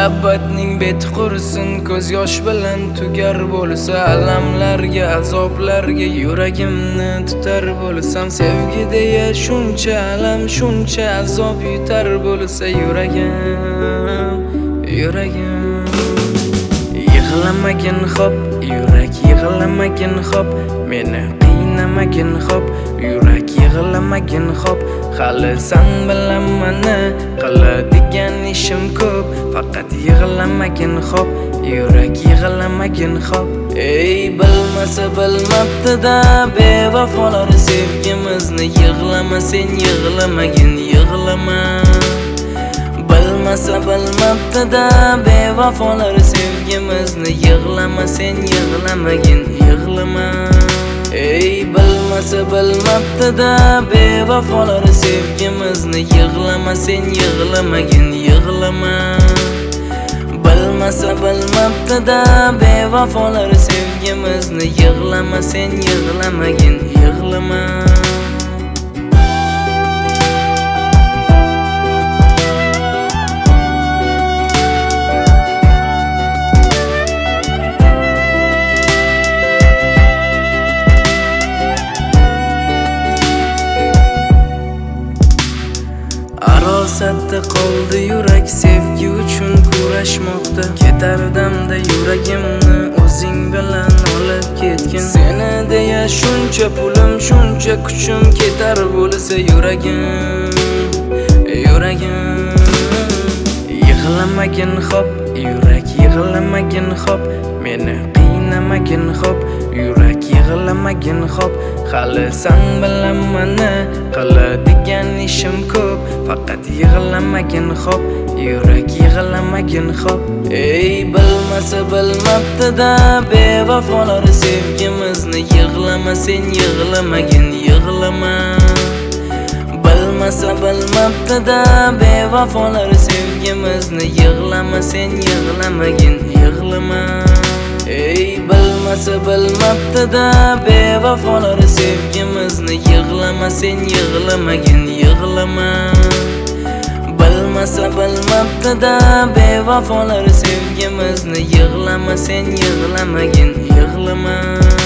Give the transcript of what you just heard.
Muhabbatning beti qursin, ko'z yosh bilan tugar bo'lsa, alamlarga, azoblarga yuragimni tutar bo'lsam, sevgi deya shuncha alam, shuncha azob yutar bo'lsa yuragim yig'lamagin hop, yurak yig'lamagin hop, meni qiynamagin hop, yurak yig'lamagin hop. Hali sen bilan meni qiladigan ishim ko'p, faqat yig'lamagin hop, yurak yig'lamagin hop. Ey bilmasa bilmabdi-da bevafolar sevgimizni, yig'lama sen yig'lamagin, yig'lama. Bilmasa bilmabdi-da bevafolar sevgimizni, yig'lama sen yig'lamagin, yig'lama. Ey bilmasa bilmabdi-da bevafolar sevgimizni, yig'lama sen yig'lamagin, yig'lama. Bilmasa bilmabdi-da bevafolar sevgimizni, yig'lama sen yig'lamagin, yig'lama. Arosatda qoldi yurak, sevgi uchun kurashmoqda. Ketardamda yuragimni o'zing bilan olib ketgin. Seni deya shuncha pulim, shuncha kuchim ketar bo'lsa yuragim yig'lamagin hop, yurak yig'lamagin hop, meni qiynamagin hop, yurak yig'lamagin hop. Hali sen bilan meni qiladigan ishim ko'p, faqat yig'lamagin hop, yurak yig'lamagin hop. Ey bilmasa bilmabdi-da bevafolar sevgimizni, yig'lama sen yig'lamagin, yig'lama. Bilmasa bilmabdi-da bevafolar sevgimizni, yig'lama sen yig'lamagin, yig'lama. Ey bilmasa bilmabdi-da bevafolar sevgimizni, yig'lama sen yig'lamagin, yig'lama. Bilmasa bilmabdi-da bevafolar sevgimizni, yig'lama sen yig'lamagin, yig'lama.